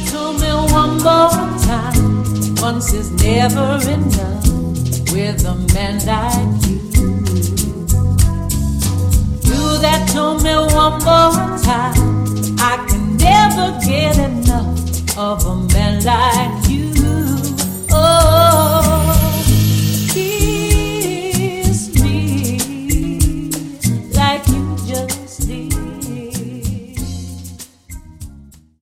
to me one more time. Once is never enough with a man like you. Do that to me one more time. I can never get enough of a man like you.